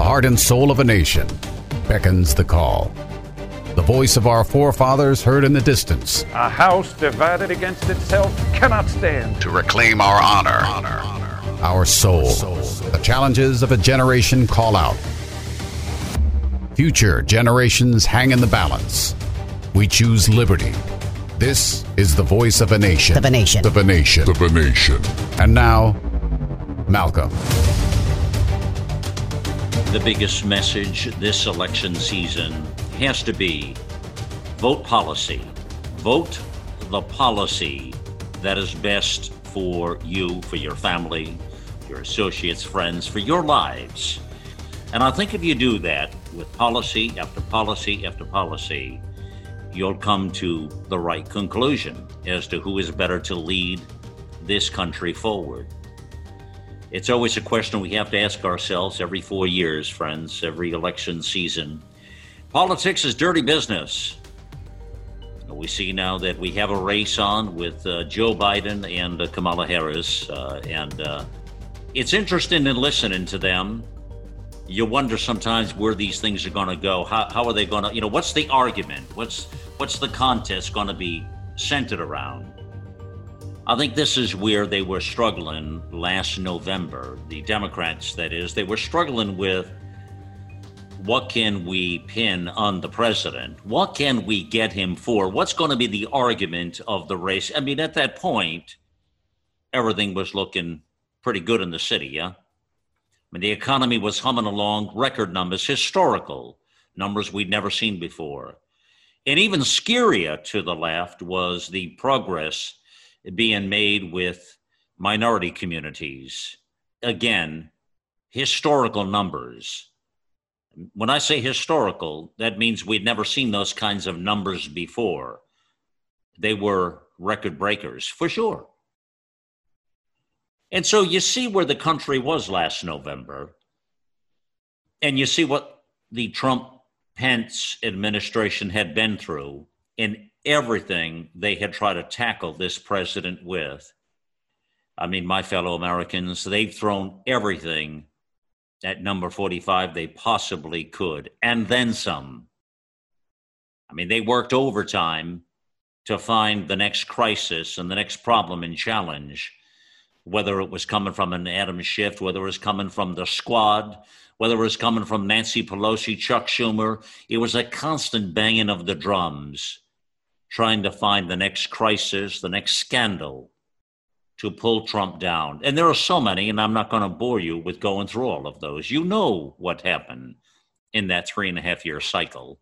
heart and soul of a nation, beckons the call. The voice of our forefathers heard in the distance. A house divided against itself cannot stand. To reclaim our honor, our soul. The challenges of a generation call out. Future generations hang in the balance. We choose liberty. This is the voice of a nation. Of a nation. Of a nation. Of a nation. And now, Malcolm. The biggest message this election season has to be vote policy. Vote the policy that is best for you, for your family, your associates, friends, for your lives. And I think if you do that with policy after policy after policy, you'll come to the right conclusion as to who is better to lead this country forward. It's always a question we have to ask ourselves every 4 years, friends, every election season. Politics is dirty business. We see now that we have a race on with Joe Biden and Kamala Harris, and it's interesting in listening to them. You wonder sometimes where these things are going to go. How are they going to, what's the argument? What's the contest going to be centered around? I think this is where they were struggling last November, the Democrats, that is. They were struggling with what can we pin on the president? What can we get him for? What's going to be the argument of the race? I mean, at that point, everything was looking pretty good in the city, yeah? I mean, the economy was humming along, record numbers, historical numbers we'd never seen before. And even scarier to the left was the progress being made with minority communities. Again, historical numbers. When I say historical, that means we'd never seen those kinds of numbers before. They were record breakers, for sure. And so you see where the country was last November, and you see what the Trump-Pence administration had been through in everything they had tried to tackle this president with. I mean, my fellow Americans, they've thrown everything at number 45 they possibly could, and then some. I mean, they worked overtime to find the next crisis and the next problem and challenge, whether it was coming from an Adam Schiff, whether it was coming from the squad, whether it was coming from Nancy Pelosi, Chuck Schumer. It was a constant banging of the drums, trying to find the next crisis, the next scandal to pull Trump down. And there are so many, and I'm not going to bore you with going through all of those. You know what happened in that 3.5-year cycle.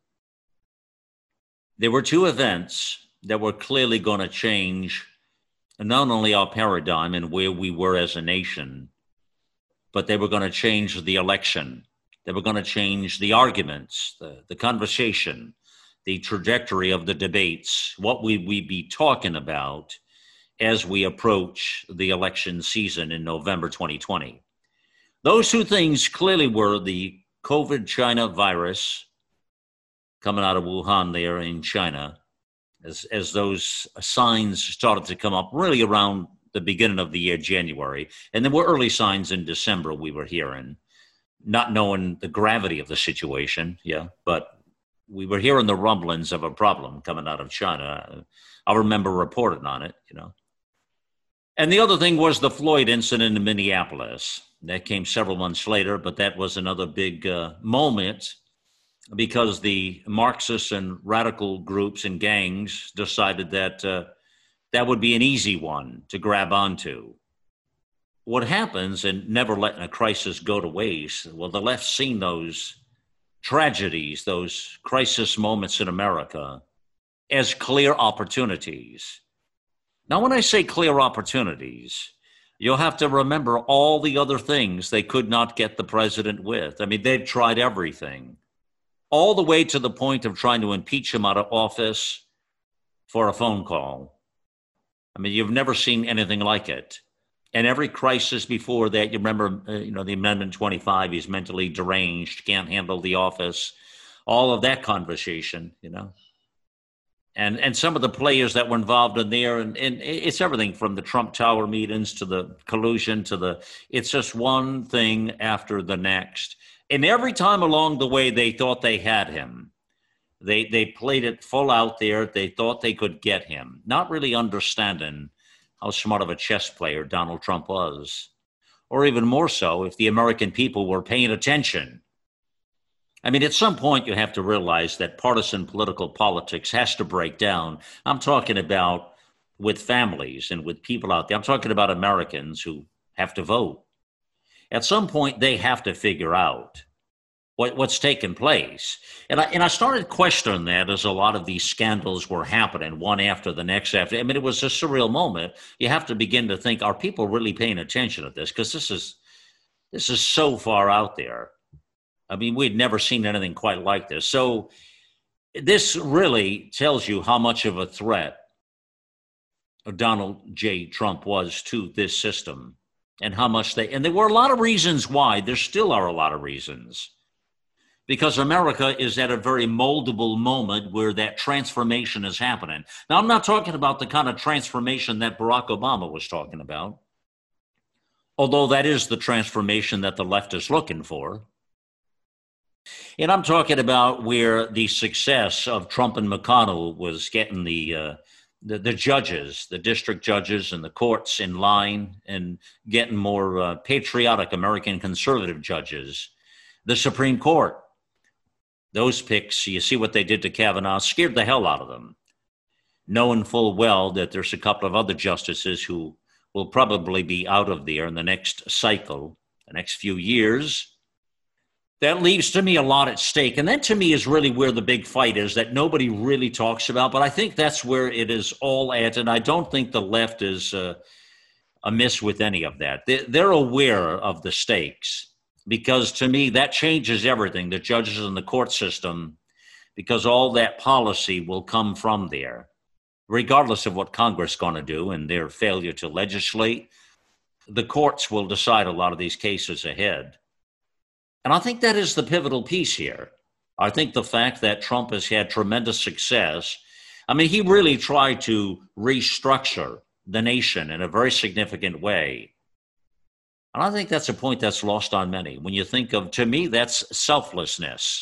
There were two events that were clearly going to change not only our paradigm and where we were as a nation, but they were going to change the election. They were going to change the arguments, the conversation, the trajectory of the debates, what we be talking about as we approach the election season in November 2020. Those two things clearly were the COVID China virus coming out of Wuhan there in China, as those signs started to come up really around the beginning of the year, January. And there were early signs in December we were hearing, not knowing the gravity of the situation, but we were hearing the rumblings of a problem coming out of China. I remember reporting on it, And the other thing was the Floyd incident in Minneapolis. That came several months later, but that was another big moment because the Marxists and radical groups and gangs decided that that would be an easy one to grab onto. What happens, and never letting a crisis go to waste, well, the left's seen those tragedies, those crisis moments in America as clear opportunities. Now, when I say clear opportunities, you'll have to remember all the other things they could not get the president with. I mean, they've tried everything, all the way to the point of trying to impeach him out of office for a phone call. I mean, you've never seen anything like it. And every crisis before that, you remember, the Amendment 25, he's mentally deranged, can't handle the office, all of that conversation, and some of the players that were involved in there, and it's everything from the Trump Tower meetings to the collusion it's just one thing after the next. And every time along the way they thought they had him, they played it full out there. They thought they could get him, not really understanding how smart of a chess player Donald Trump was, or even more so if the American people were paying attention. I mean, at some point you have to realize that partisan political politics has to break down. I'm talking about with families and with people out there. I'm talking about Americans who have to vote. At some point they have to figure out what's taking place. And I started questioning that as a lot of these scandals were happening, one after the next after. I mean, it was a surreal moment. You have to begin to think, are people really paying attention to this? Because this is so far out there. I mean, we'd never seen anything quite like this. So this really tells you how much of a threat Donald J. Trump was to this system, and how much and there were a lot of reasons why. There still are a lot of reasons. Because America is at a very moldable moment where that transformation is happening. Now, I'm not talking about the kind of transformation that Barack Obama was talking about, although that is the transformation that the left is looking for. And I'm talking about where the success of Trump and McConnell was getting the judges, the district judges and the courts in line, and getting more patriotic American conservative judges. The Supreme Court. Those picks, you see what they did to Kavanaugh, scared the hell out of them, knowing full well that there's a couple of other justices who will probably be out of there in the next cycle, the next few years. That leaves to me a lot at stake. And that to me is really where the big fight is that nobody really talks about. But I think that's where it is all at. And I don't think the left is amiss with any of that. They're aware of the stakes. Because to me, that changes everything, the judges and the court system, because all that policy will come from there, regardless of what Congress is going to do and their failure to legislate. The courts will decide a lot of these cases ahead. And I think that is the pivotal piece here. I think the fact that Trump has had tremendous success, I mean, he really tried to restructure the nation in a very significant way. And I think that's a point that's lost on many. When you think of, to me, that's selflessness.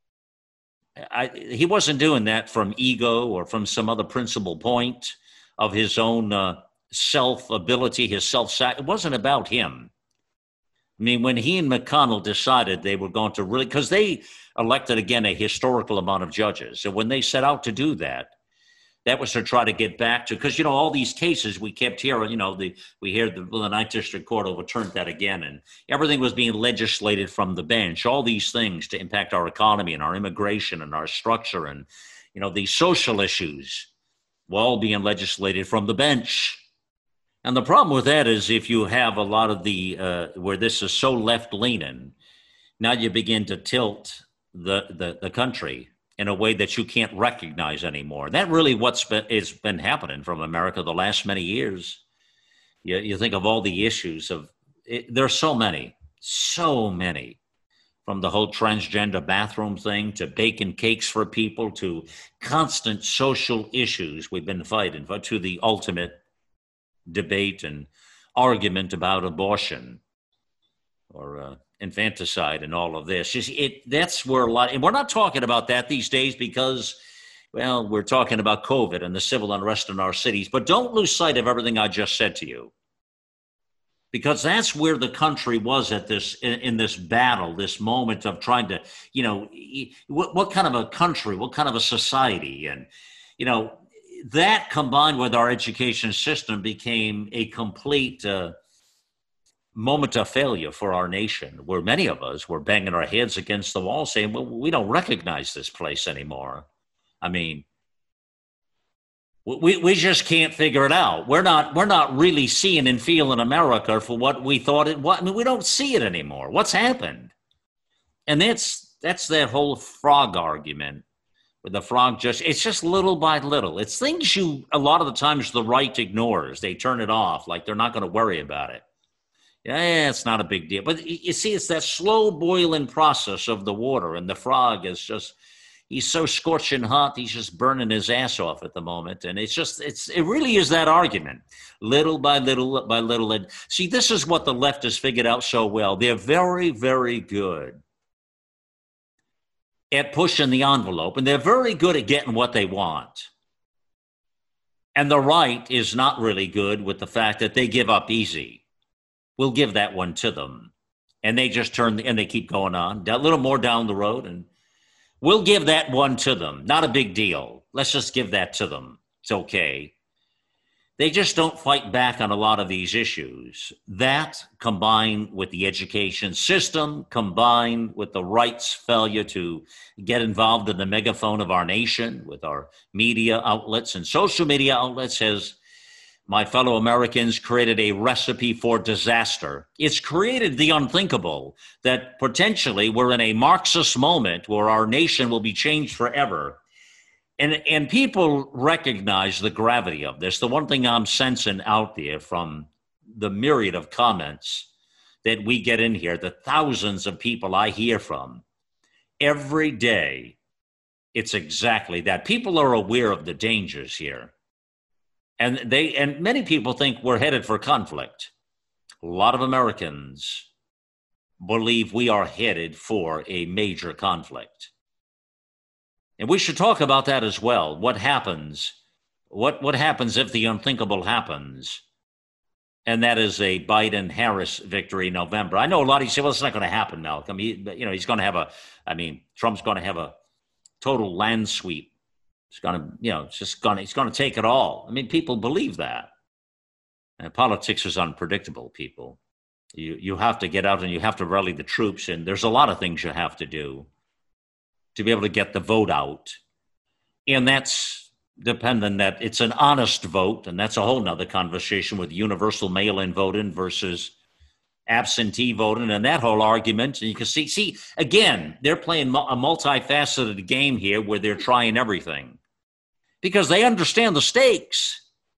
He wasn't doing that from ego or from some other principal point of his own self-ability, his self-sacrifice. It wasn't about him. I mean, when he and McConnell decided they were going to really, because they elected, again, a historical amount of judges. So when they set out to do that, that was to try to get back to, because, all these cases we kept hearing, we hear the Ninth District Court overturned that again, and everything was being legislated from the bench, all these things to impact our economy and our immigration and our structure and, these social issues were all being legislated from the bench. And the problem with that is if you have a lot of where this is so left-leaning, now you begin to tilt the country in a way that you can't recognize anymore. That really has been happening from America the last many years. You think of all the issues there are so many, from the whole transgender bathroom thing to baking cakes for people to constant social issues we've been fighting to the ultimate debate and argument about abortion or infanticide and all of this. That's where a lot, and we're not talking about that these days because, well, we're talking about COVID and the civil unrest in our cities. But don't lose sight of everything I just said to you, because that's where the country was at in this battle, this moment of trying to, what kind of a country, what kind of a society, and that combined with our education system became a complete moment of failure for our nation, where many of us were banging our heads against the wall saying, well, we don't recognize this place anymore. I mean, we just can't figure it out. We're not really seeing and feeling America for what we thought it was. I mean, we don't see it anymore. What's happened? And that's that whole frog argument. With the frog it's just little by little. It's things a lot of the times the right ignores. They turn it off, like they're not going to worry about it. Yeah, it's not a big deal. But you see, it's that slow boiling process of the water, and the frog is just, he's so scorching hot, he's just burning his ass off at the moment. And it really is that argument, little by little by little. And see, this is what the left has figured out so well. They're very, very good at pushing the envelope, and they're very good at getting what they want. And the right is not really good with the fact that they give up easy. We'll give that one to them. And they just and they keep going on, a little more down the road, and we'll give that one to them. Not a big deal. Let's just give that to them. It's okay. They just don't fight back on a lot of these issues. That, combined with the education system, combined with the right's failure to get involved in the megaphone of our nation, with our media outlets and social media outlets, has, my fellow Americans, created a recipe for disaster. It's created the unthinkable, that potentially we're in a Marxist moment where our nation will be changed forever. And people recognize the gravity of this. The one thing I'm sensing out there from the myriad of comments that we get in here, the thousands of people I hear from every day, it's exactly that. People are aware of the dangers here. And many people think we're headed for conflict. A lot of Americans believe we are headed for a major conflict. And we should talk about that as well. What happens? What happens if the unthinkable happens? And that is a Biden-Harris victory in November. I know a lot of you say, well, it's not going to happen, Malcolm. He's going to have Trump's going to have a total land sweep. It's going to, he's going to take it all. I mean, people believe that. And politics is unpredictable, people. You have to get out and you have to rally the troops. And there's a lot of things you have to do to be able to get the vote out. And that's dependent that it's an honest vote. And that's a whole nother conversation with universal mail-in voting versus absentee voting and that whole argument. And you can see, again, they're playing a multifaceted game here where they're trying everything because they understand the stakes.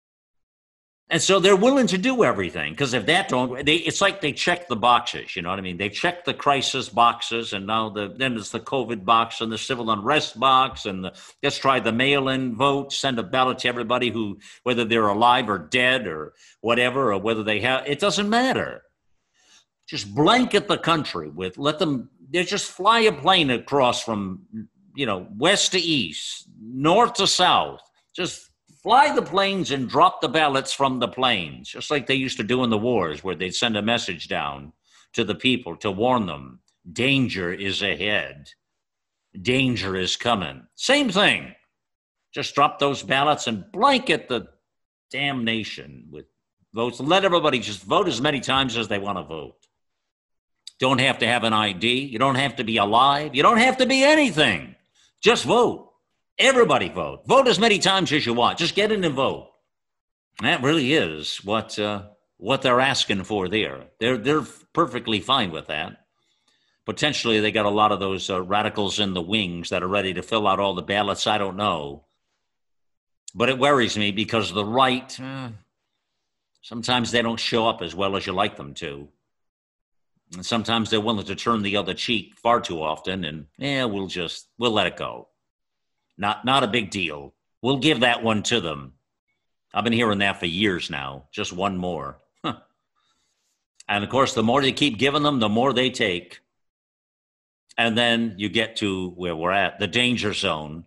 And so they're willing to do everything because if that it's like they check the boxes, you know what I mean? They check the crisis boxes, and now then it's the COVID box and the civil unrest box, and let's try the mail-in vote, send a ballot to everybody who, whether they're alive or dead or whatever, or whether it doesn't matter. Just blanket the country with, they just fly a plane across from, west to east, north to south, just fly the planes and drop the ballots from the planes, just like they used to do in the wars, where they'd send a message down to the people to warn them, danger is ahead. Danger is coming. Same thing. Just drop those ballots and blanket the damn nation with votes. Let everybody just vote as many times as they want to vote. Don't have to have an ID. You don't have to be alive. You don't have to be anything. Just vote. Everybody vote. Vote as many times as you want. Just get in and vote. That really is what they're asking for there. They're perfectly fine with that. Potentially, they got a lot of those radicals in the wings that are ready to fill out all the ballots. I don't know. But it worries me because the right, sometimes they don't show up as well as you like them to. And sometimes they're willing to turn the other cheek far too often. And we'll let it go. Not a big deal. We'll give that one to them. I've been hearing that for years now. Just one more. And of course, the more you keep giving them, the more they take. And then you get to where we're at, the danger zone.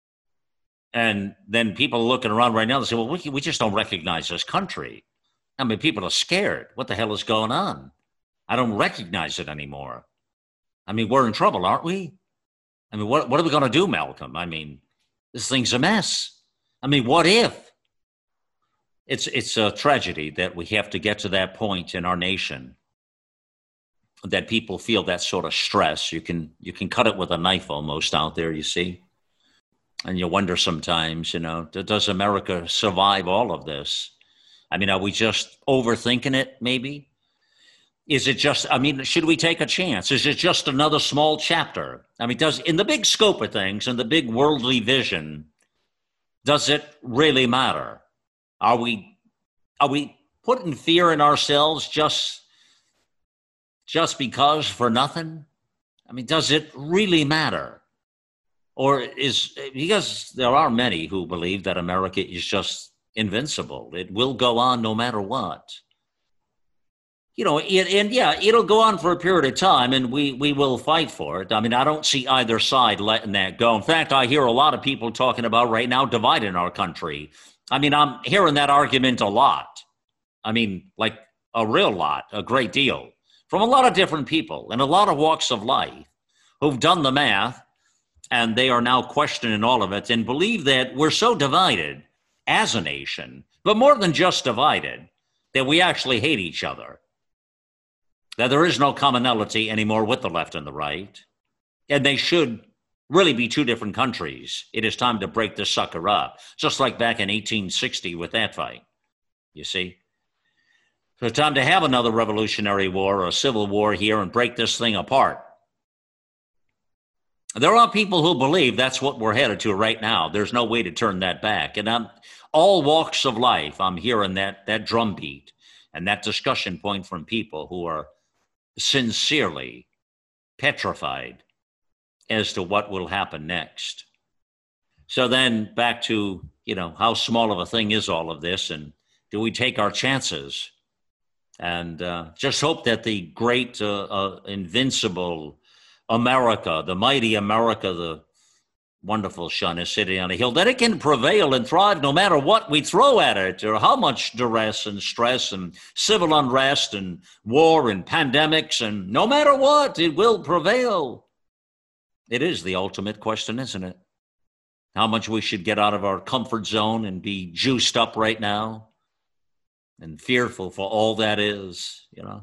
And then people are looking around right now and say, well, we just don't recognize this country. I mean, people are scared. What the hell is going on? I don't recognize it anymore. I mean, we're in trouble, aren't we? I mean, what are we going to do, Malcolm? I mean, this thing's a mess. I mean, what if? It's a tragedy that we have to get to that point in our nation that people feel that sort of stress. You can cut it with a knife almost out there, you see. And you wonder sometimes, does America survive all of this? I mean, are we just overthinking it, maybe? Is it just, should we take a chance? Is it just another small chapter? I mean, in the big scope of things, in the big worldly vision, does it really matter? Are we putting fear in ourselves just because for nothing? I mean, does it really matter? Or is because there are many who believe that America is just invincible. It will go on no matter what. It'll go on for a period of time, and we will fight for it. I mean, I don't see either side letting that go. In fact, I hear a lot of people talking about right now dividing our country. I mean, I'm hearing that argument a lot. I mean, like a real lot, a great deal, from a lot of different people in a lot of walks of life who've done the math, and they are now questioning all of it and believe that we're so divided as a nation, but more than just divided, that we actually hate each other. That there is no commonality anymore with the left and the right, and they should really be two different countries. It is time to break this sucker up, just like back in 1860 with that fight, you see. So it's time to have another revolutionary war or a civil war here and break this thing apart. There are people who believe that's what we're headed to right now. There's no way to turn that back. And all walks of life, I'm hearing that drumbeat and that discussion point from people who are sincerely petrified as to what will happen next. So then back to, how small of a thing is all of this, and do we take our chances? And just hope that the great, invincible America, the mighty America, the wonderful sun is sitting on a hill, that it can prevail and thrive no matter what we throw at it, or how much duress and stress and civil unrest and war and pandemics, and no matter what, it will prevail. It is the ultimate question, isn't it? How much we should get out of our comfort zone and be juiced up right now and fearful for all that is,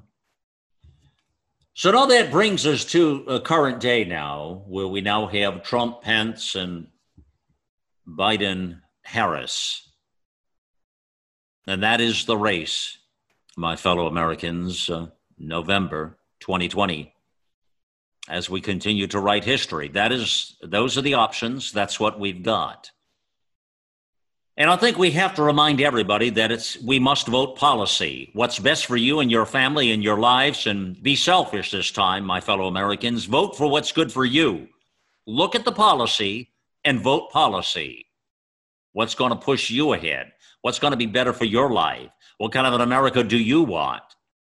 So now that brings us to a current day now, where we now have Trump, Pence, and Biden, Harris. And that is the race, my fellow Americans, November 2020. As we continue to write history, those are the options. That's what we've got. And I think we have to remind everybody that we must vote policy. What's best for you and your family and your lives, and be selfish this time, my fellow Americans. Vote for what's good for you. Look at the policy and vote policy. What's going to push you ahead? What's going to be better for your life? What kind of an America do you want?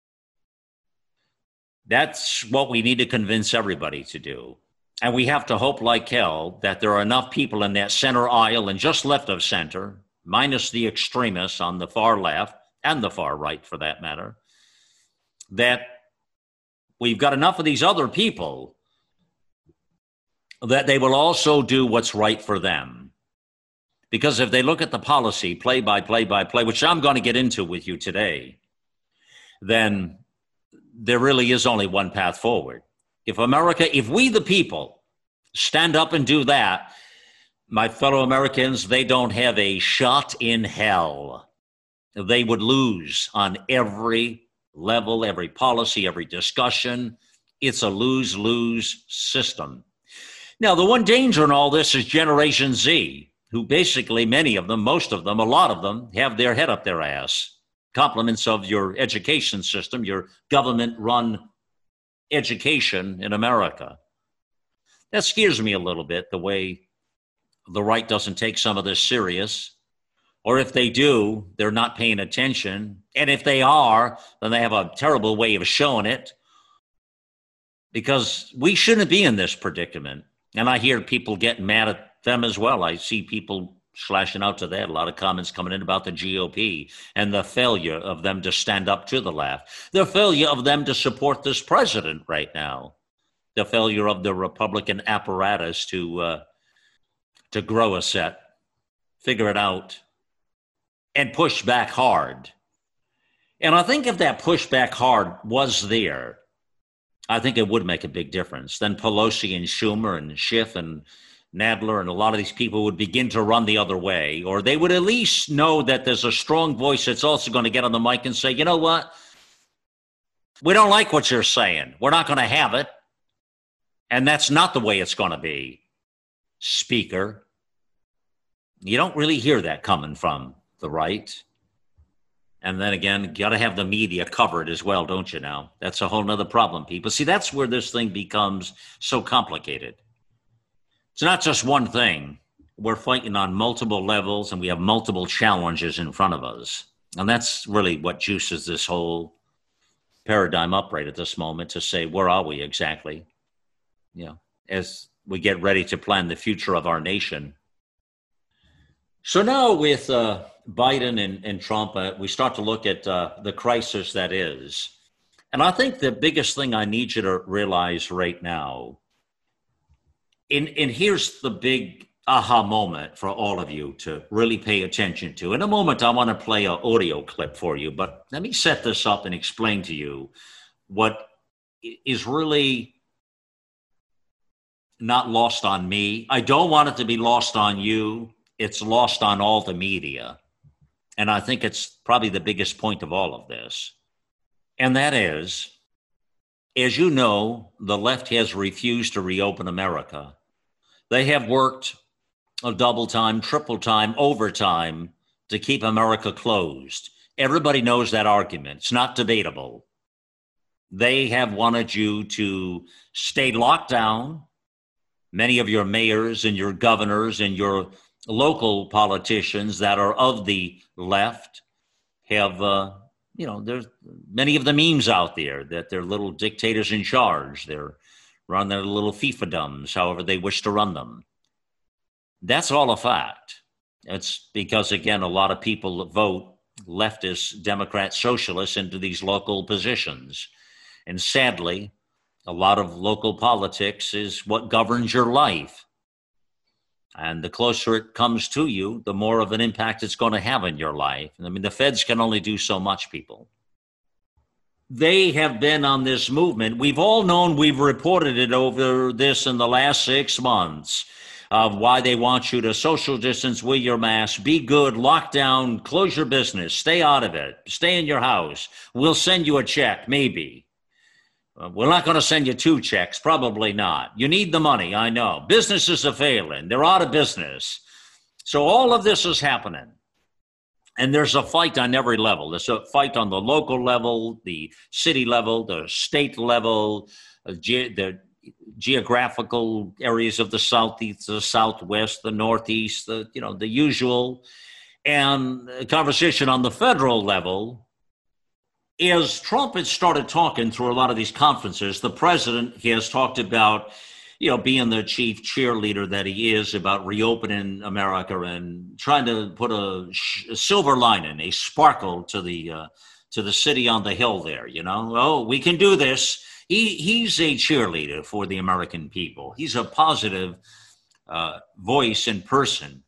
That's what we need to convince everybody to do. And we have to hope like hell that there are enough people in that center aisle and just left of center, minus the extremists on the far left and the far right for that matter, that we've got enough of these other people that they will also do what's right for them. Because if they look at the policy play by play, which I'm going to get into with you today, then there really is only one path forward. If we the people stand up and do that, my fellow Americans, they don't have a shot in hell. They would lose on every level, every policy, every discussion. It's a lose-lose system. Now, the one danger in all this is Generation Z, who basically many of them, most of them, a lot of them, have their head up their ass. Compliments of your education system, your government-run education in America. That scares me a little bit, the way the right doesn't take some of this serious. Or if they do, they're not paying attention. And if they are, then they have a terrible way of showing it. Because we shouldn't be in this predicament. And I hear people getting mad at them as well. I see people slashing out to that. A lot of comments coming in about the GOP and the failure of them to stand up to the left. The failure of them to support this president right now. The failure of the Republican apparatus to grow a set, figure it out, and push back hard. And I think if that push back hard was there, I think it would make a big difference. Then Pelosi and Schumer and Schiff and Nadler and a lot of these people would begin to run the other way, or they would at least know that there's a strong voice that's also going to get on the mic and say, you know what? We don't like what you're saying. We're not going to have it. And that's not the way it's going to be, Speaker. You don't really hear that coming from the right. And then again, you got to have the media covered as well, don't you now? That's a whole nother problem, people. See, that's where this thing becomes so complicated. It's not just one thing. We're fighting on multiple levels, and we have multiple challenges in front of us. And that's really what juices this whole paradigm up right at this moment, to say, where are we exactly? As we get ready to plan the future of our nation. So now with Biden and Trump, we start to look at the crisis that is. And I think the biggest thing I need you to realize right now, and here's the big aha moment for all of you to really pay attention to. In a moment, I want to play an audio clip for you, but let me set this up and explain to you what is really not lost on me. I don't want it to be lost on you. It's lost on all the media. And I think it's probably the biggest point of all of this. And that is, as you know, the left has refused to reopen America. They have worked a double time, triple time, overtime to keep America closed. Everybody knows that argument. It's not debatable. They have wanted you to stay locked down. Many of your mayors and your governors and your local politicians that are of the left have, there's many of the memes out there that they're little dictators in charge. They're run their little fiefdoms, however they wish to run them. That's all a fact. It's because, again, a lot of people vote leftist, Democrat, socialists into these local positions. And sadly, a lot of local politics is what governs your life. And the closer it comes to you, the more of an impact it's going to have in your life. I mean, the feds can only do so much, people. They have been on this movement. We've all known, we've reported it over this in the last 6 months, of why they want you to social distance, wear your mask, be good, lock down, close your business, stay out of it, stay in your house. We'll send you a check, maybe. We're not going to send you 2 checks, probably not. You need the money, I know. Businesses are failing. They're out of business. So all of this is happening. And there's a fight on every level. There's a fight on the local level, the city level, the state level, the geographical areas of the Southeast, the Southwest, the Northeast, the usual. And a conversation on the federal level. As Trump had started talking through a lot of these conferences, the president has talked about, being the chief cheerleader that he is about reopening America and trying to put a silver lining, a sparkle to the city on the hill there. Oh, we can do this. He's a cheerleader for the American people. He's a positive voice in person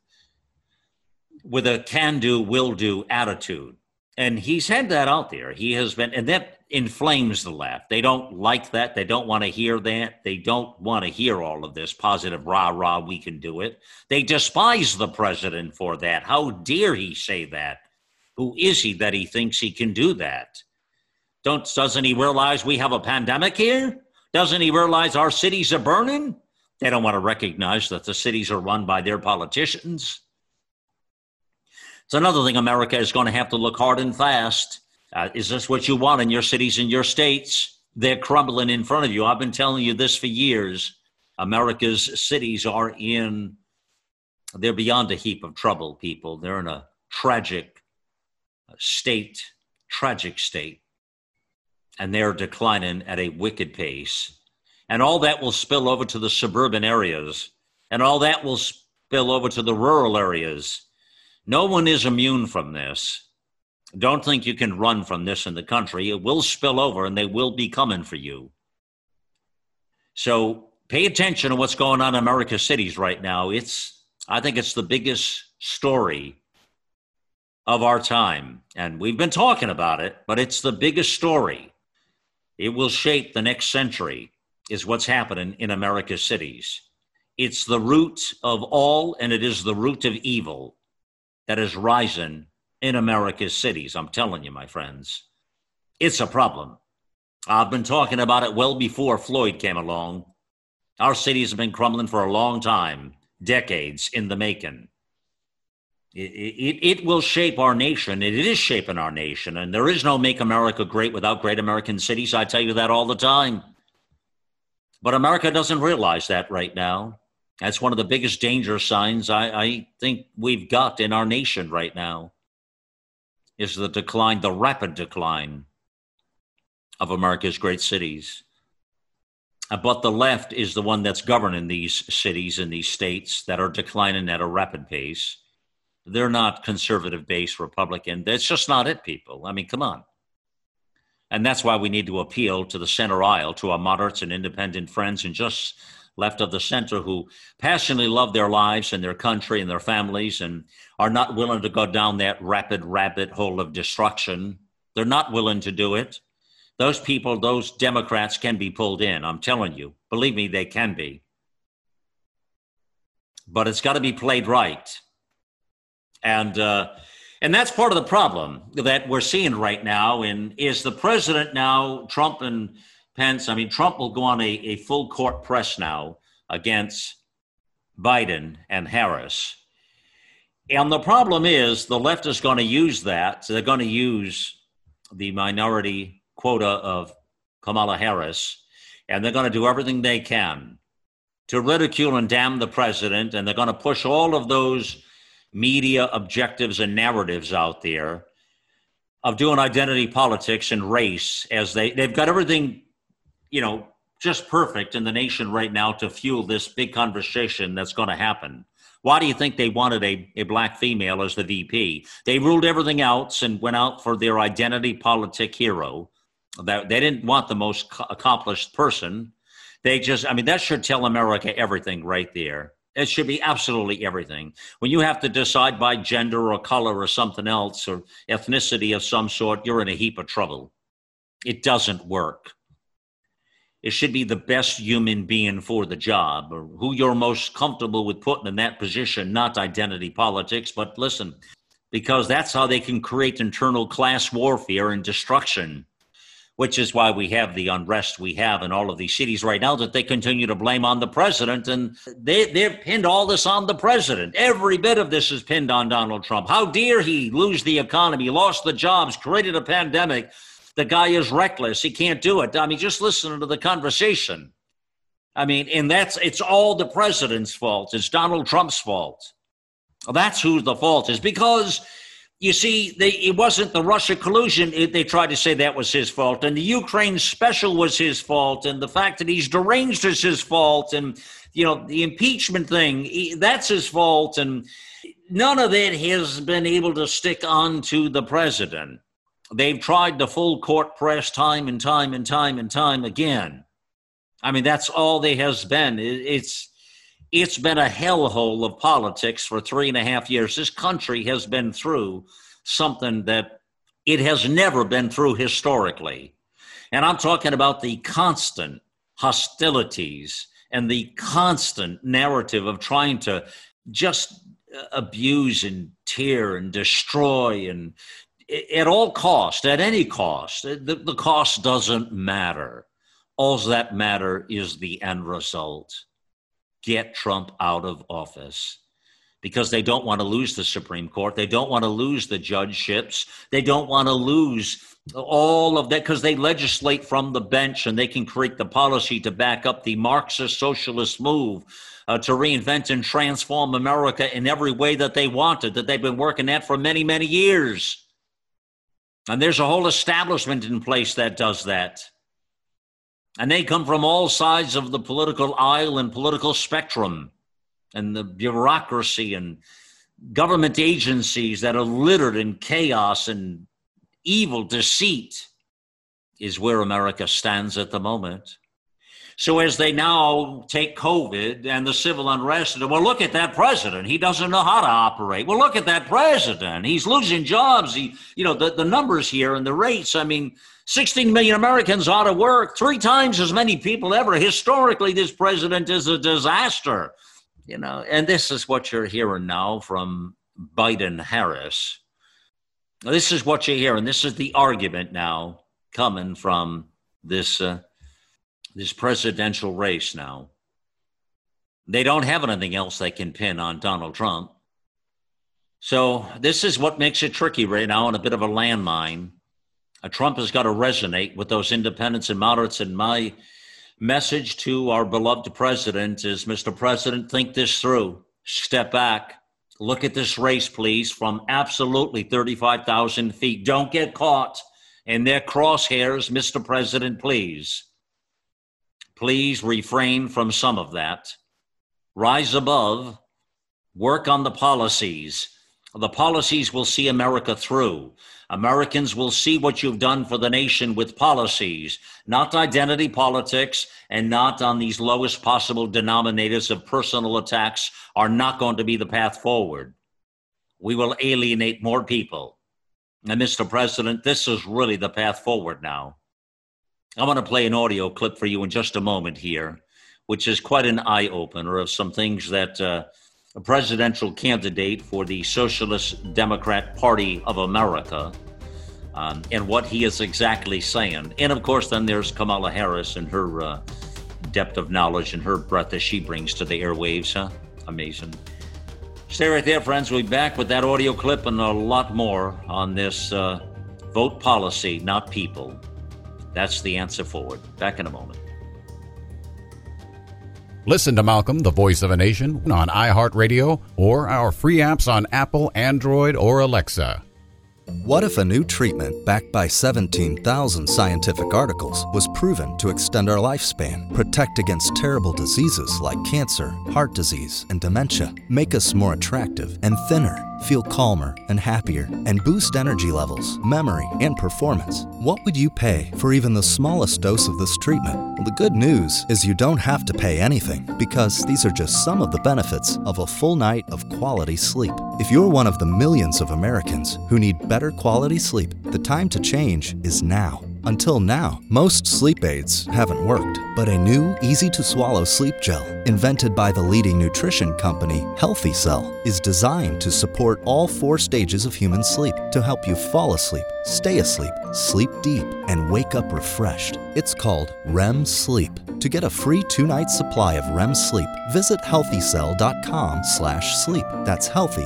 with a can-do, will-do attitude. And he's had that out there. He has been, and that inflames the left. They don't like that. They don't want to hear that. They don't want to hear all of this positive rah-rah, we can do it. They despise the president for that. How dare he say that? Who is he that he thinks he can do that? Doesn't he realize we have a pandemic here? Doesn't he realize our cities are burning? They don't want to recognize that the cities are run by their politicians. It's another thing America is going to have to look hard and fast. Is this what you want in your cities and your states? They're crumbling in front of you. I've been telling you this for years. America's cities they're beyond a heap of trouble, people. They're in a tragic state. And they're declining at a wicked pace. And all that will spill over to the suburban areas. And all that will spill over to the rural areas. No one is immune from this. Don't think you can run from this in the country. It will spill over and they will be coming for you. So pay attention to what's going on in America's cities right now. I think it's the biggest story of our time. And we've been talking about it, but it's the biggest story. It will shape the next century, is what's happening in America's cities. It's the root of all, and it is the root of evil that is rising in America's cities. I'm telling you, my friends, it's a problem. I've been talking about it well before Floyd came along. Our cities have been crumbling for a long time, decades in the making. It will shape our nation. It is shaping our nation. And there is no Make America Great without great American cities. I tell you that all the time. But America doesn't realize that right now. That's one of the biggest danger signs I think we've got in our nation right now, is the decline, the rapid decline of America's great cities. But the left is the one that's governing these cities and these states that are declining at a rapid pace. They're not conservative-based Republican. That's just not it, people. I mean, come on. And that's why we need to appeal to the center aisle, to our moderates and independent friends and just left of the center who passionately love their lives and their country and their families and are not willing to go down that rapid rabbit hole of destruction. They're not willing to do it. Those people, those Democrats can be pulled in. I'm telling you. Believe me, they can be. But it's got to be played right. And that's part of the problem that we're seeing right now. And is the president now, Trump and Pence, I mean, Trump will go on a full court press now against Biden and Harris. And the problem is the left is going to use that. So they're going to use the minority quota of Kamala Harris, and they're going to do everything they can to ridicule and damn the president. And they're going to push all of those media objectives and narratives out there of doing identity politics and race, as they've got everything, just perfect in the nation right now to fuel this big conversation that's going to happen. Why do you think they wanted a black female as the VP? They ruled everything else and went out for their identity politic hero. They didn't want the most accomplished person. That should tell America everything right there. It should be absolutely everything. When you have to decide by gender or color or something else or ethnicity of some sort, you're in a heap of trouble. It doesn't work. It should be the best human being for the job, or who you're most comfortable with putting in that position, not identity politics. But listen, because that's how they can create internal class warfare and destruction, which is why we have the unrest we have in all of these cities right now that they continue to blame on the president. And they've pinned all this on the president. Every bit of this is pinned on Donald Trump. How dare he lose the economy, lost the jobs, created a pandemic. The guy is reckless. He can't do it. I mean, just listen to the conversation. I mean, and it's all the president's fault. It's Donald Trump's fault. That's who the fault is, because you see, it wasn't the Russia collusion. They tried to say that was his fault. And the Ukraine special was his fault. And the fact that he's deranged is his fault. And, the impeachment thing, that's his fault. And none of that has been able to stick on to the president. They've tried the full court press time and time and time and time again. I mean, that's all there has been. It's been a hellhole of politics for 3.5 years. This country has been through something that it has never been through historically. And I'm talking about the constant hostilities and the constant narrative of trying to just abuse and tear and destroy and at all cost, at any cost. The cost doesn't matter. All that matter is the end result. Get Trump out of office, because they don't want to lose the Supreme Court. They don't want to lose the judgeships. They don't want to lose all of that, because they legislate from the bench and they can create the policy to back up the Marxist socialist move to reinvent and transform America in every way that they wanted, that they've been working at for many, many years. And there's a whole establishment in place that does that. And they come from all sides of the political aisle and political spectrum, and the bureaucracy and government agencies that are littered in chaos and evil deceit is where America stands at the moment. So as they now take COVID and the civil unrest, well, look at that president. He doesn't know how to operate. Well, look at that president. He's losing jobs. The numbers here and the rates, 16 million Americans out of work, 3 times as many people ever. Historically, this president is a disaster. And this is what you're hearing now from Biden-Harris. This is what you're hearing. This is the argument now coming from this presidential race now. They don't have anything else they can pin on Donald Trump. So this is what makes it tricky right now, and a bit of a landmine. Trump has got to resonate with those independents and moderates in my message to our beloved president is, Mr. President, think this through. Step back. Look at this race, please, from absolutely 35,000 feet. Don't get caught in their crosshairs, Mr. President, please. Please refrain from some of that. Rise above. Work on the policies. The policies will see America through. Americans will see what you've done for the nation with policies, not identity politics, and not on these lowest possible denominators of personal attacks are not going to be the path forward. We will alienate more people. And Mr. President, this is really the path forward now. I want to play an audio clip for you in just a moment here, which is quite an eye-opener of some things that a presidential candidate for the Socialist Democrat Party of America and what he is exactly saying. And of course, then there's Kamala Harris and her depth of knowledge and her breadth that she brings to the airwaves. Amazing. Stay right there, friends. We'll be back with that audio clip and a lot more on this vote policy, not people. That's the answer forward. Back in a moment. Listen to Malcolm, the Voice of a Nation, on iHeartRadio or our free apps on Apple, Android, or Alexa. What if a new treatment backed by 17,000 scientific articles was proven to extend our lifespan, protect against terrible diseases like cancer, heart disease, and dementia, make us more attractive and thinner, feel calmer and happier, and boost energy levels, memory, and performance? What would you pay for even the smallest dose of this treatment? Well, the good news is you don't have to pay anything, because these are just some of the benefits of a full night of quality sleep. If you're one of the millions of Americans who need better quality sleep, the time to change is now. Until now, most sleep aids haven't worked, but a new, easy-to-swallow sleep gel, invented by the leading nutrition company, Healthy Cell, is designed to support all 4 stages of human sleep to help you fall asleep, stay asleep, sleep deep, and wake up refreshed. It's called REM Sleep. To get a free 2-night supply of REM Sleep, visit healthycell.com/sleep. That's healthy,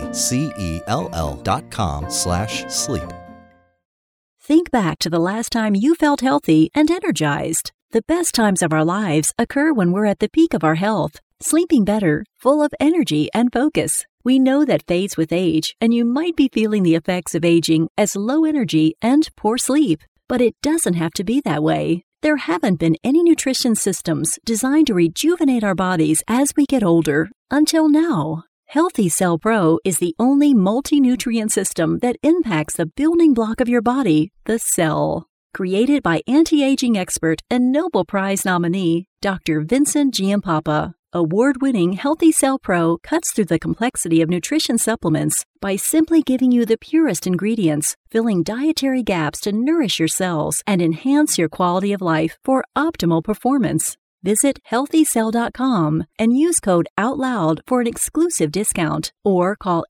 CELL.com/sleep. Think back to the last time you felt healthy and energized. The best times of our lives occur when we're at the peak of our health, sleeping better, full of energy and focus. We know that fades with age, and you might be feeling the effects of aging as low energy and poor sleep. But it doesn't have to be that way. There haven't been any nutrition systems designed to rejuvenate our bodies as we get older until now. Healthy Cell Pro is the only multi-nutrient system that impacts the building block of your body, the cell. Created by anti-aging expert and Nobel Prize nominee, Dr. Vincent Giampapa, award-winning Healthy Cell Pro cuts through the complexity of nutrition supplements by simply giving you the purest ingredients, filling dietary gaps to nourish your cells and enhance your quality of life for optimal performance. Visit healthycell.com and use code OUTLOUD for an exclusive discount, or call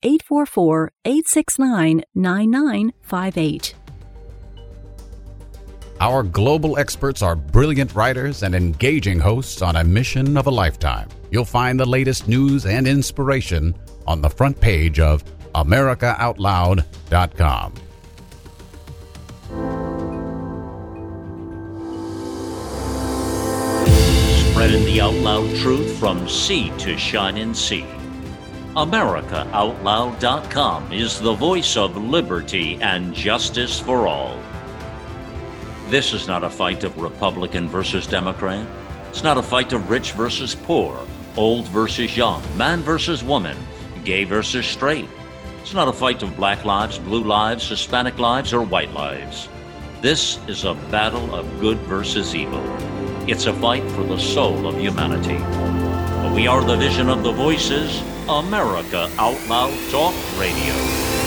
844-869-9958. Our global experts are brilliant writers and engaging hosts on a mission of a lifetime. You'll find the latest news and inspiration on the front page of AmericaOutloud.com. Spreading the out loud truth from sea to shining sea. AmericaOutloud.com is the voice of liberty and justice for all. This is not a fight of Republican versus Democrat. It's not a fight of rich versus poor, old versus young, man versus woman, gay versus straight. It's not a fight of black lives, blue lives, Hispanic lives, or white lives. This is a battle of good versus evil. It's a fight for the soul of humanity. We are the vision of the voices, America Out Loud Talk Radio.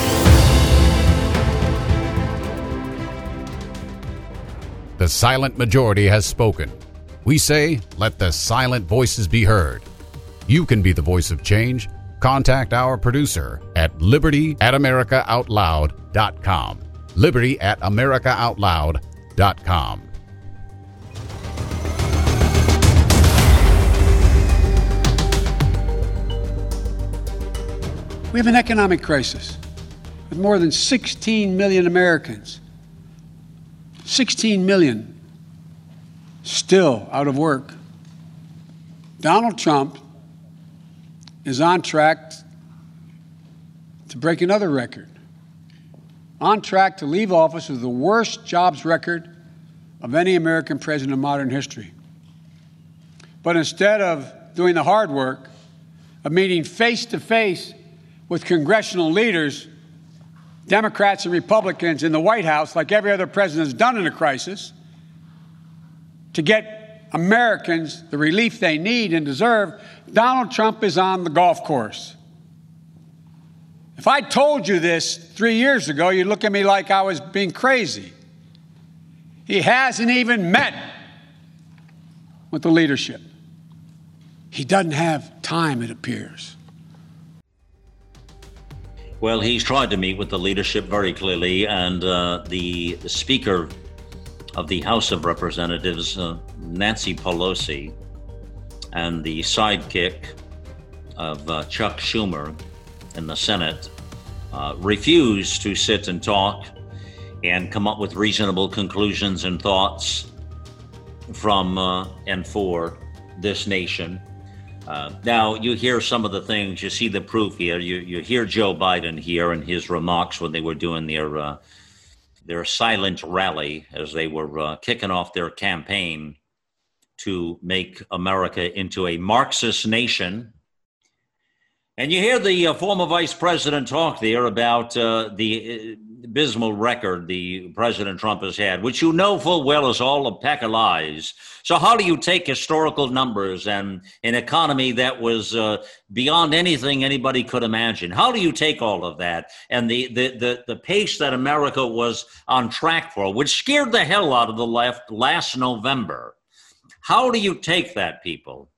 The silent majority has spoken. We say, let the silent voices be heard. You can be the voice of change. Contact our producer at liberty@americaoutloud.com. liberty@americaoutloud.com. We have an economic crisis with more than 16 million Americans, 16 million still out of work. Donald Trump is on track to break another record, on track to leave office with the worst jobs record of any American president in modern history. But instead of doing the hard work of meeting face-to-face with congressional leaders, Democrats and Republicans in the White House, like every other president has done in a crisis, to get Americans the relief they need and deserve, Donald Trump is on the golf course. If I told you this 3 years ago, you'd look at me like I was being crazy. He hasn't even met with the leadership. He doesn't have time, it appears. Well, he's tried to meet with the leadership very clearly, and the Speaker of the House of Representatives, Nancy Pelosi, and the sidekick of Chuck Schumer in the Senate refused to sit and talk and come up with reasonable conclusions and thoughts from and for this nation. Now, you hear some of the things, you see the proof here. You hear Joe Biden here in his remarks when they were doing their silent rally as they were kicking off their campaign to make America into a Marxist nation. And you hear the former vice president talk there about the abysmal record the President Trump has had, which you know full well is all a pack of lies. So how do you take historical numbers and an economy that was beyond anything anybody could imagine? How do you take all of that and the pace that America was on track for, which scared the hell out of the left last November? How do you take that, people,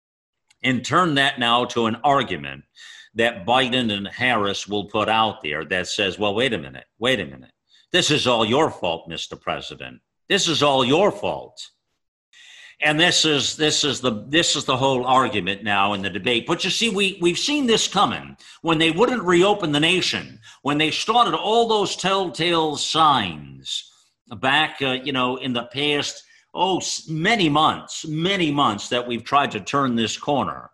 and turn that now to an argument that Biden and Harris will put out there that says, well, wait a minute. This is all your fault, Mr. President. This is all your fault. And this is the whole argument now in the debate. But you see, we've seen this coming when they wouldn't reopen the nation, when they started all those telltale signs back, in the past, many months that we've tried to turn this corner.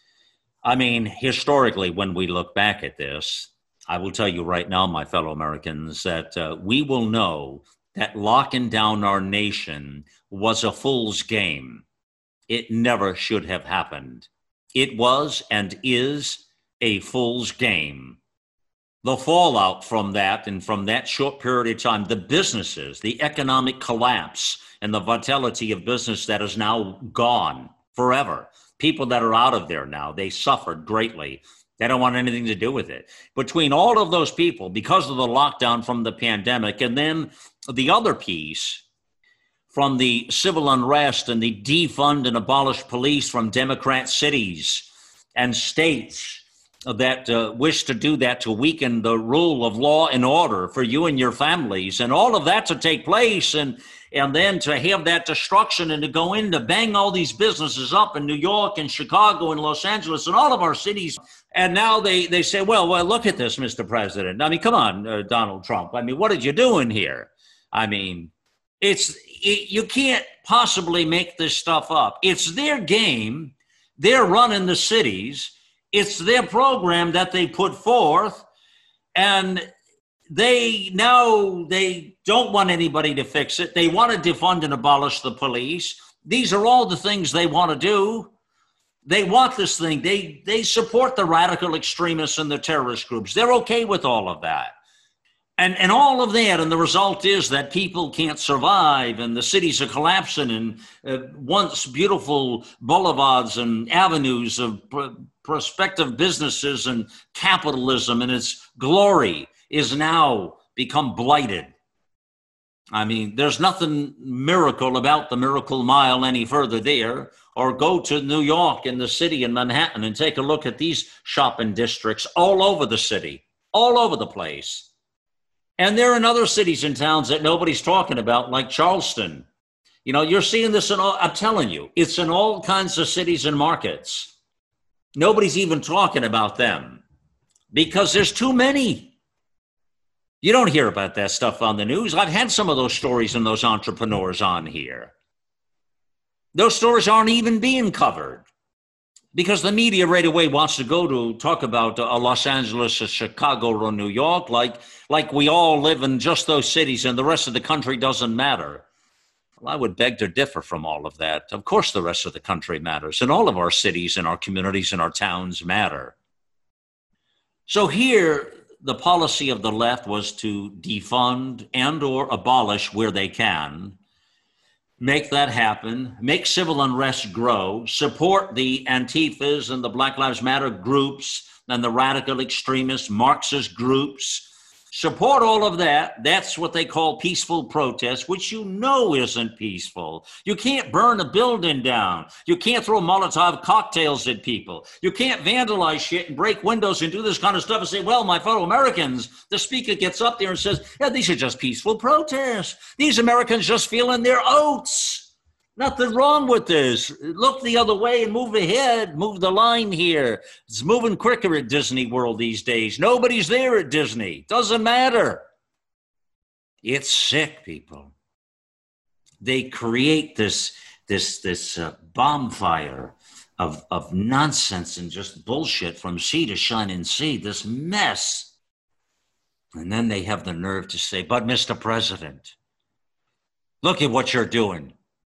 I mean, historically, when we look back at this, I will tell you right now, my fellow Americans, that we will know that locking down our nation was a fool's game. It never should have happened. It was and is a fool's game. The fallout from that and from that short period of time, the businesses, the economic collapse, and the vitality of business that is now gone forever. People that are out of there now, they suffered greatly. They don't want anything to do with it. Between all of those people, because of the lockdown from the pandemic, and then the other piece from the civil unrest and the defund and abolish police from Democrat cities and states that wish to do that to weaken the rule of law and order for you and your families, and all of that to take place, and then to have that destruction and to go in to bang all these businesses up in New York and Chicago and Los Angeles and all of our cities. And now they say, well, look at this, Mr. President. I mean, come on, Donald Trump. I mean, what are you doing here? I mean, you can't possibly make this stuff up. It's their game. They're running the cities. It's their program that they put forth. And they don't want anybody to fix it. They want to defund and abolish the police. These are all the things they want to do. They want this thing. They support the radical extremists and the terrorist groups. They're okay with all of that. And all of that, and the result is that people can't survive, and the cities are collapsing, and once beautiful boulevards and avenues of prospective businesses and capitalism and its glory is now become blighted. I mean, there's nothing miracle about the Miracle Mile any further there, or go to New York and the city in Manhattan and take a look at these shopping districts all over the city, all over the place. And there are in other cities and towns that nobody's talking about, like Charleston. You know, you're seeing this in all, I'm telling you, it's in all kinds of cities and markets. Nobody's even talking about them because there's too many. You don't hear about that stuff on the news. I've had some of those stories and those entrepreneurs on here. Those stories aren't even being covered. Because the media right away wants to go to talk about Los Angeles, Chicago, or New York, like we all live in just those cities and the rest of the country doesn't matter. Well, I would beg to differ from all of that. Of course, the rest of the country matters, and all of our cities and our communities and our towns matter. So here, the policy of the left was to defund and or abolish where they can, make that happen, make civil unrest grow, support the Antifas and the Black Lives Matter groups and the radical extremist Marxist groups. Support all of that. That's what they call peaceful protest, which you know isn't peaceful. You can't burn a building down. You can't throw Molotov cocktails at people. You can't vandalize shit and break windows and do this kind of stuff and say, well, my fellow Americans, the speaker gets up there and says, yeah, these are just peaceful protests. These Americans just feeling their oats. Nothing wrong with this. Look the other way and move ahead. Move the line here. It's moving quicker at Disney World these days. Nobody's there at Disney. Doesn't matter. It's sick, people. They create this bonfire of nonsense and just bullshit from sea to shining sea, this mess. And then they have the nerve to say, but Mr. President, look at what you're doing.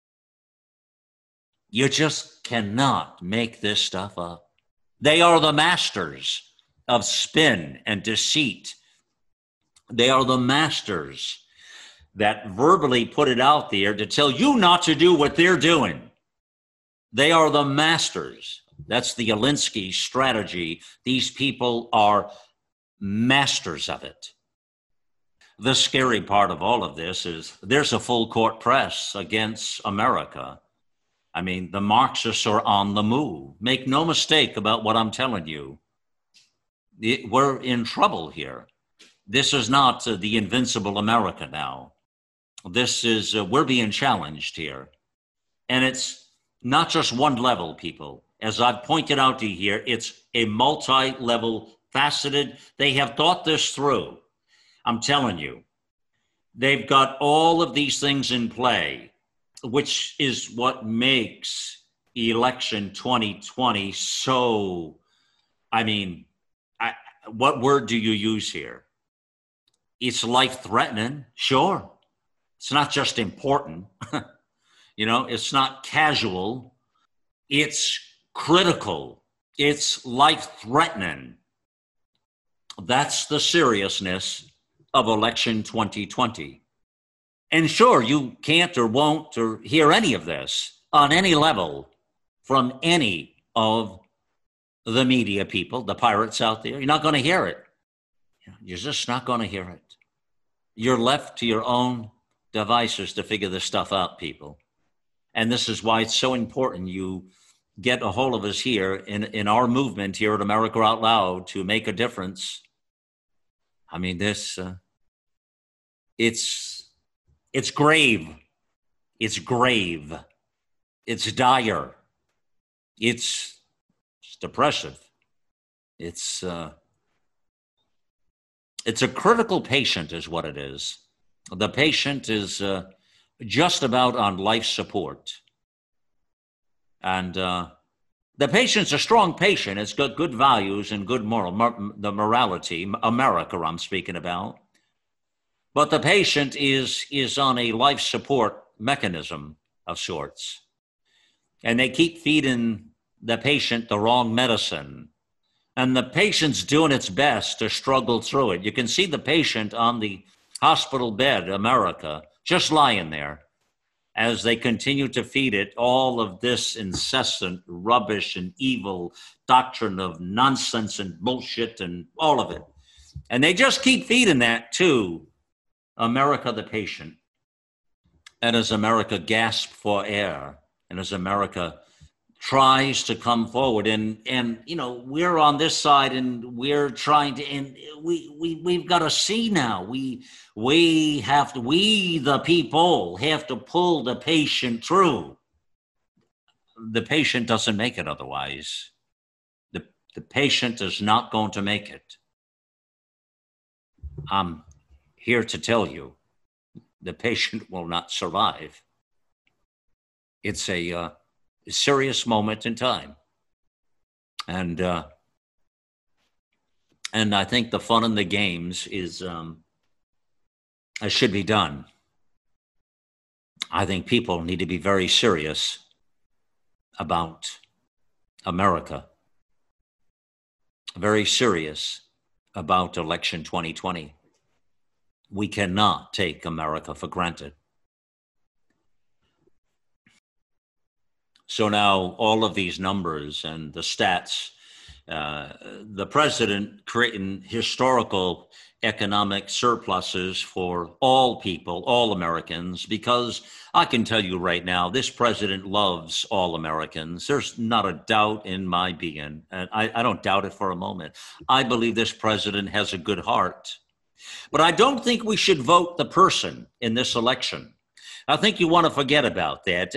You just cannot make this stuff up. They are the masters of spin and deceit. They are the masters that verbally put it out there to tell you not to do what they're doing. They are the masters. That's the Alinsky strategy. These people are masters of it. The scary part of all of this is there's a full court press against America. I mean, the Marxists are on the move. Make no mistake about what I'm telling you. We're in trouble here. This is not the invincible America now. This is, we're being challenged here. And it's not just one level, people. As I've pointed out to you here, it's a multi-level, faceted. They have thought this through. I'm telling you. They've got all of these things in play, which is what makes election 2020 so, what word do you use here? It's life-threatening, sure. It's not just important. It's not casual. It's critical. It's life-threatening. That's the seriousness of election 2020. And sure, you can't or won't or hear any of this on any level from any of the media people, the pirates out there. You're not going to hear it. You're just not going to hear it. You're left to your own devices to figure this stuff out, people. And this is why it's so important you get a hold of us here in our movement here at America Out Loud to make a difference. I mean, this, it's grave. It's grave. It's dire. It's depressive. It's a critical patient is what it is. The patient is just about on life support. And the patient's a strong patient. It's got good values and good the morality, America I'm speaking about. But the patient is on a life support mechanism of sorts. And they keep feeding the patient the wrong medicine. And the patient's doing its best to struggle through it. You can see the patient on the hospital bed, America, just lying there as they continue to feed it all of this incessant rubbish and evil doctrine of nonsense and bullshit and all of it. And they just keep feeding that to America, the patient. And as America gasps for air, and as America tries to come forward, and we're on this side, and we're trying to, and we've got to see now. We the people have to pull the patient through. The patient doesn't make it otherwise. The patient is not going to make it. I'm here to tell you, the patient will not survive. It's a serious moment in time. And I think the fun in the games is should be done. I think people need to be very serious about America, very serious about election 2020. We cannot take America for granted. So now all of these numbers and the stats, the president creating historical economic surpluses for all people, all Americans, because I can tell you right now, this president loves all Americans. There's not a doubt in my being, and I don't doubt it for a moment. I believe this president has a good heart. But I don't think we should vote the person in this election. I think you want to forget about that.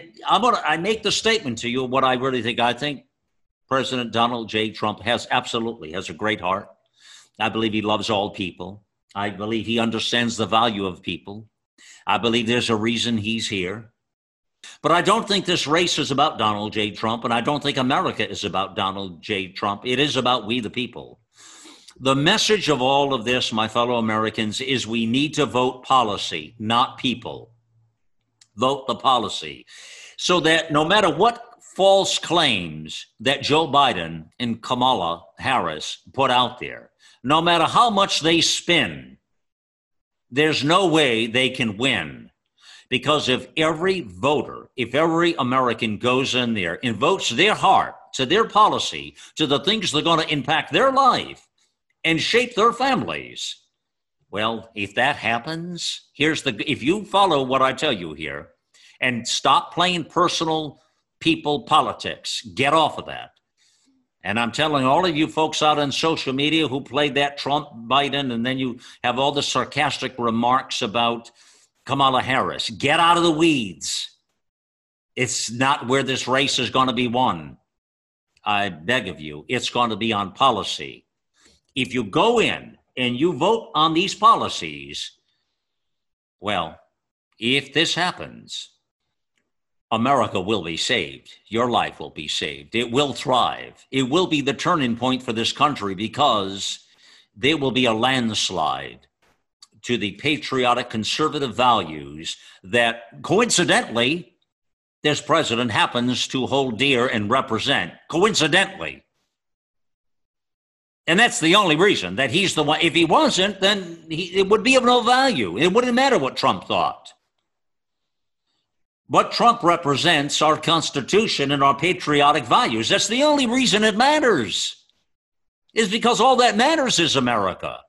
I make the statement to you what I really think. I think President Donald J. Trump has a great heart. I believe he loves all people. I believe he understands the value of people. I believe there's a reason he's here. But I don't think this race is about Donald J. Trump, and I don't think America is about Donald J. Trump. It is about we the people. The message of all of this, my fellow Americans, is we need to vote policy, not people. Vote the policy, so that no matter what false claims that Joe Biden and Kamala Harris put out there, no matter how much they spin, there's no way they can win. Because if every voter, if every American goes in there and votes their heart to their policy, to the things that are going to impact their life and shape their families, well, if that happens, if you follow what I tell you here and stop playing personal people politics, get off of that. And I'm telling all of you folks out on social media who played that Trump, Biden, and then you have all the sarcastic remarks about Kamala Harris, get out of the weeds. It's not where this race is going to be won. I beg of you, it's going to be on policy. If you go in and you vote on these policies, well, if this happens, America will be saved. Your life will be saved. It will thrive. It will be the turning point for this country because there will be a landslide to the patriotic conservative values that coincidentally this president happens to hold dear and represent. Coincidentally. And that's the only reason that he's the one. If he wasn't, then it would be of no value. It wouldn't matter what Trump thought. What Trump represents our Constitution and our patriotic values. That's the only reason it matters, is because all that matters is America.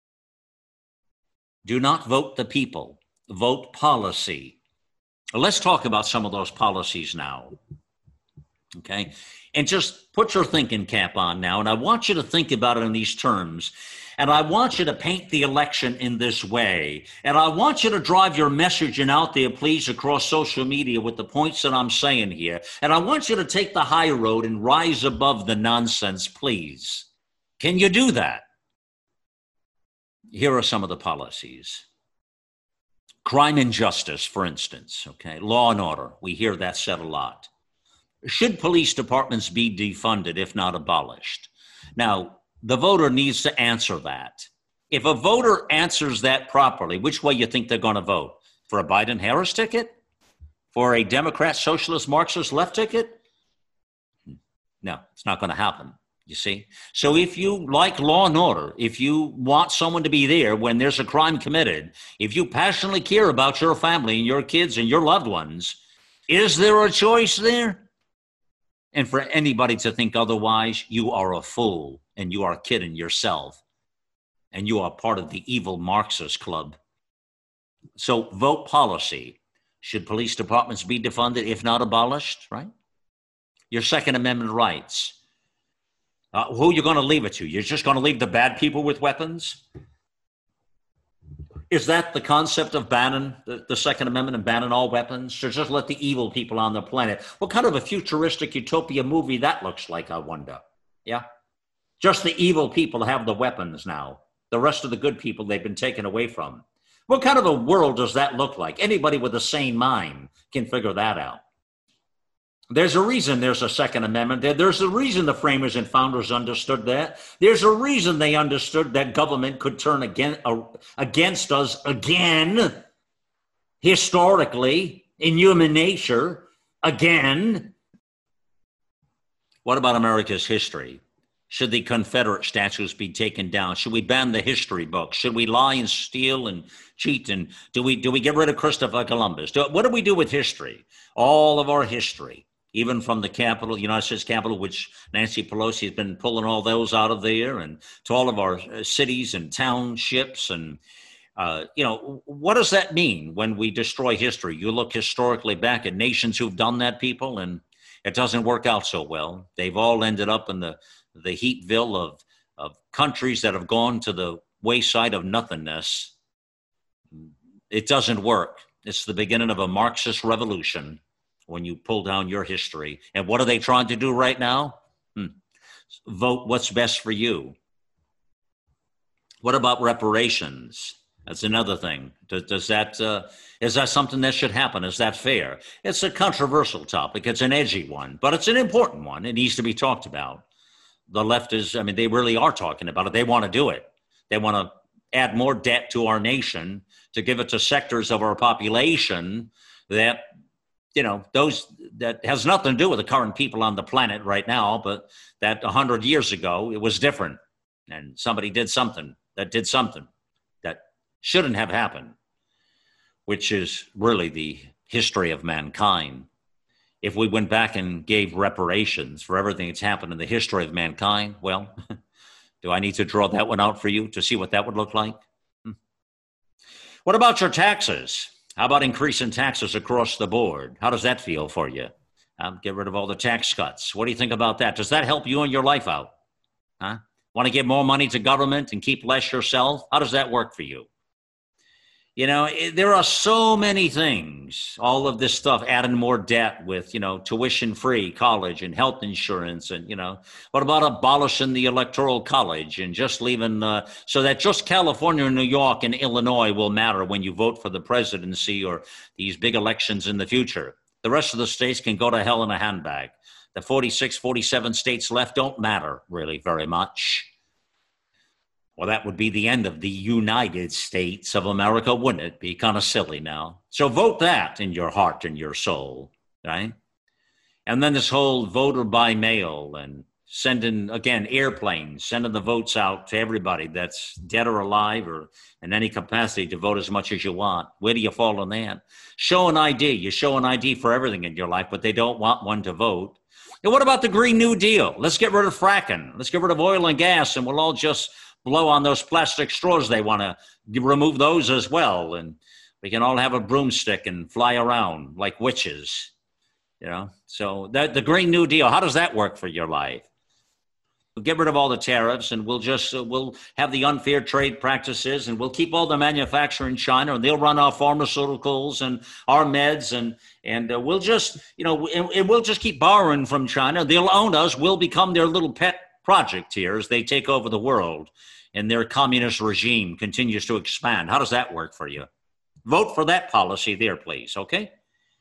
Do not vote the people. Vote policy. Let's talk about some of those policies now. Okay? And just put your thinking cap on now, and I want you to think about it in these terms. And I want you to paint the election in this way. And I want you to drive your messaging out there, please, across social media with the points that I'm saying here. And I want you to take the high road and rise above the nonsense, please. Can you do that? Here are some of the policies. Crime and justice, for instance, okay? Law and order, we hear that said a lot. Should police departments be defunded, if not abolished? Now, the voter needs to answer that. If a voter answers that properly, which way you think they're going to vote? For a Biden-Harris ticket? For a Democrat, Socialist, Marxist, left ticket? No, it's not going to happen, you see? So if you like law and order, if you want someone to be there when there's a crime committed, if you passionately care about your family and your kids and your loved ones, is there a choice there? And for anybody to think otherwise, you are a fool and you are kidding yourself and you are part of the evil Marxist club. So vote policy. Should police departments be defunded, if not abolished, right? Your Second Amendment rights. Who are you going to leave it to? You're just going to leave the bad people with weapons? Is that the concept of banning the Second Amendment and banning all weapons? Or just let the evil people on the planet? What kind of a futuristic utopia movie that looks like, I wonder? Yeah? Just the evil people have the weapons now. The rest of the good people they've been taken away from. What kind of a world does that look like? Anybody with a sane mind can figure that out. There's a reason there's a Second Amendment. There's a reason the framers and founders understood that. There's a reason they understood that government could turn against us again, historically, in human nature, again. What about America's history? Should the Confederate statues be taken down? Should we ban the history books? Should we lie and steal and cheat? And do we get rid of Christopher Columbus? What do we do with history? All of our history, even from the Capitol, United States Capitol, which Nancy Pelosi has been pulling all those out of there, and to all of our cities and townships. And, what does that mean when we destroy history? You look historically back at nations who've done that, people, and it doesn't work out so well. They've all ended up in the heatville of countries that have gone to the wayside of nothingness. It doesn't work. It's the beginning of a Marxist revolution when you pull down your history. And what are they trying to do right now? Vote what's best for you. What about reparations? That's another thing. Is that something that should happen? Is that fair? It's a controversial topic. It's an edgy one, but it's an important one. It needs to be talked about. The left they really are talking about it. They want to do it. They want to add more debt to our nation to give it to sectors of our population that, those that has nothing to do with the current people on the planet right now, but that 100 years ago, it was different. And somebody did something that shouldn't have happened, which is really the history of mankind. If we went back and gave reparations for everything that's happened in the history of mankind, well, do I need to draw that one out for you to see what that would look like? What about your taxes? How about increasing taxes across the board? How does that feel for you? Get rid of all the tax cuts. What do you think about that? Does that help you and your life out? Want to give more money to government and keep less yourself? How does that work for you? There are so many things, all of this stuff, adding more debt with, tuition-free college and health insurance. And, what about abolishing the Electoral College and just leaving so that just California and New York and Illinois will matter when you vote for the presidency or these big elections in the future? The rest of the states can go to hell in a handbag. The 46, 47 states left don't matter really very much. Well, that would be the end of the United States of America, wouldn't it? Be kind of silly now. So vote that in your heart and your soul, right? And then this whole voter by mail and sending, again, airplanes, sending the votes out to everybody that's dead or alive or in any capacity to vote as much as you want. Where do you fall on that? Show an ID. You show an ID for everything in your life, but they don't want one to vote. And what about the Green New Deal? Let's get rid of fracking. Let's get rid of oil and gas, and we'll all just blow on those plastic straws. They want to remove those as well. And we can all have a broomstick and fly around like witches, So the Green New Deal, how does that work for your life? We'll get rid of all the tariffs, and we'll have the unfair trade practices, and we'll keep all the manufacturing in China, and they'll run our pharmaceuticals and our meds, and we'll just, and we'll just keep borrowing from China. They'll own us. We'll become their little pet project here as they take over the world and their communist regime continues to expand. How does that work for you? Vote for that policy there, please, okay?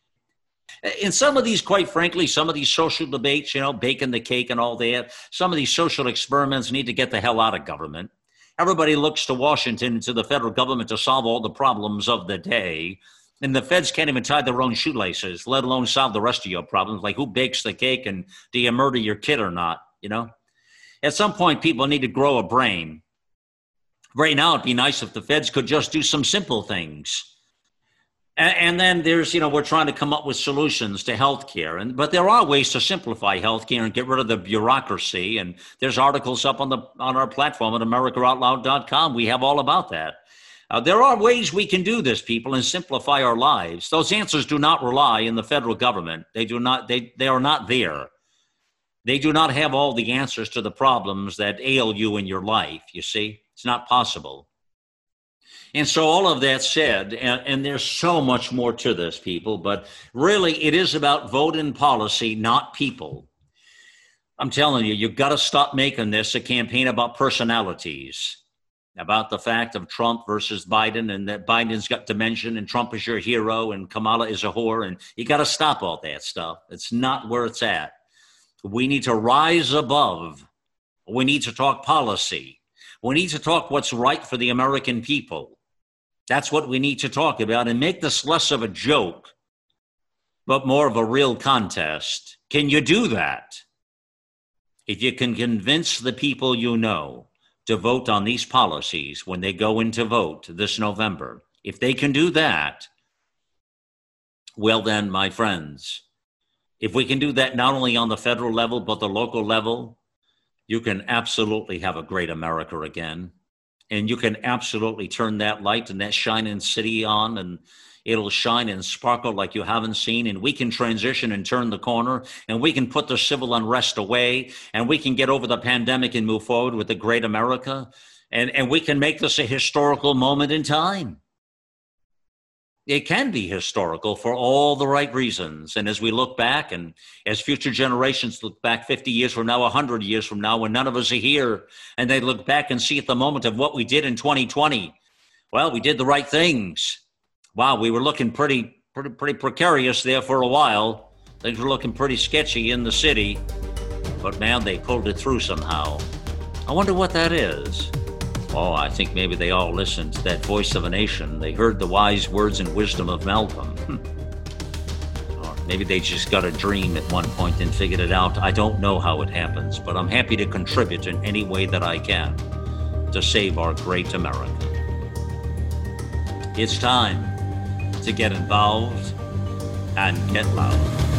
In some of these, quite frankly, some of these social debates, baking the cake and all that, some of these social experiments need to get the hell out of government. Everybody looks to Washington and to the federal government to solve all the problems of the day. And the feds can't even tie their own shoelaces, let alone solve the rest of your problems, like who bakes the cake and do you murder your kid or not, At some point, people need to grow a brain. Right now, it'd be nice if the feds could just do some simple things. And then there's, we're trying to come up with solutions to healthcare. But there are ways to simplify healthcare and get rid of the bureaucracy. And there's articles up on our platform at AmericaOutloud.com. We have all about that. There are ways we can do this, people, and simplify our lives. Those answers do not rely in the federal government. They are not there. They do not have all the answers to the problems that ail you in your life, you see. It's not possible. And so all of that said, and there's so much more to this, people, but really it is about vote and policy, not people. I'm telling you, you've got to stop making this a campaign about personalities. about the fact of Trump versus Biden, and that Biden's got dementia and Trump is your hero and Kamala is a whore. And you got to stop all that stuff. It's not where it's at. We need to rise above. We need to talk policy. We need to talk what's right for the American people. That's what we need to talk about, and make this less of a joke, but more of a real contest. Can you do that? If you can convince the people you know to vote on these policies when they go in to vote this November, if they can do that, well then, my friends, if we can do that not only on the federal level, but the local level, you can absolutely have a great America again. And you can absolutely turn that light and that shining city on, and it'll shine and sparkle like you haven't seen. And we can transition and turn the corner, and we can put the civil unrest away, and we can get over the pandemic and move forward with the great America. And we can make this a historical moment in time. It can be historical for all the right reasons. And as we look back, and as future generations look back 50 years from now, 100 years from now, when none of us are here, and they look back and see at the moment of what we did in 2020, well, we did the right things. Wow, we were looking pretty precarious there for a while. Things were looking pretty sketchy in the city. But man, they pulled it through somehow. I wonder what that is. Oh, I think maybe they all listened to that voice of a nation. They heard the wise words and wisdom of Malcolm. Or maybe they just got a dream at one point and figured it out. I don't know how it happens, but I'm happy to contribute in any way that I can to save our great America. It's time to get involved and get loud.